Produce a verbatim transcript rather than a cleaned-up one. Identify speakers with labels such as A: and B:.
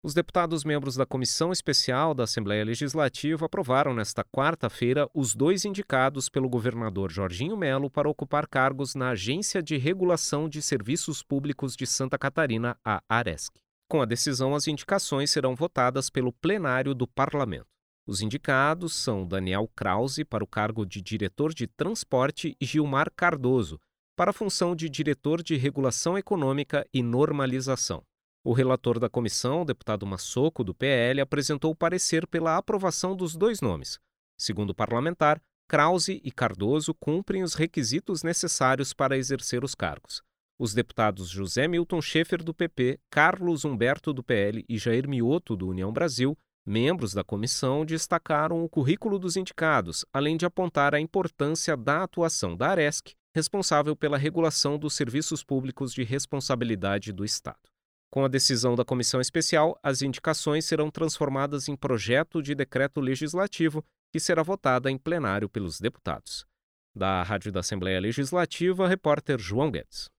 A: Os deputados membros da Comissão Especial da Assembleia Legislativa aprovaram nesta quarta-feira os dois indicados pelo governador Jorginho Melo para ocupar cargos na Agência de Regulação de Serviços Públicos de Santa Catarina, a ARESC. Com a decisão, as indicações serão votadas pelo plenário do Parlamento. Os indicados são Daniel Krause para o cargo de diretor de transporte e Gilmar Cardoso para a função de diretor de regulação econômica e normalização. O relator da comissão, o deputado Massoco, do P L, apresentou parecer pela aprovação dos dois nomes. Segundo o parlamentar, Krause e Cardoso cumprem os requisitos necessários para exercer os cargos. Os deputados José Milton Schaefer, do P P, Carlos Humberto, do P L e Jair Mioto, do União Brasil, membros da comissão, destacaram o currículo dos indicados, além de apontar a importância da atuação da ARESC, responsável pela regulação dos serviços públicos de responsabilidade do Estado. Com a decisão da comissão especial, as indicações serão transformadas em projeto de decreto legislativo que será votada em plenário pelos deputados. Da Rádio da Assembleia Legislativa, repórter João Guedes.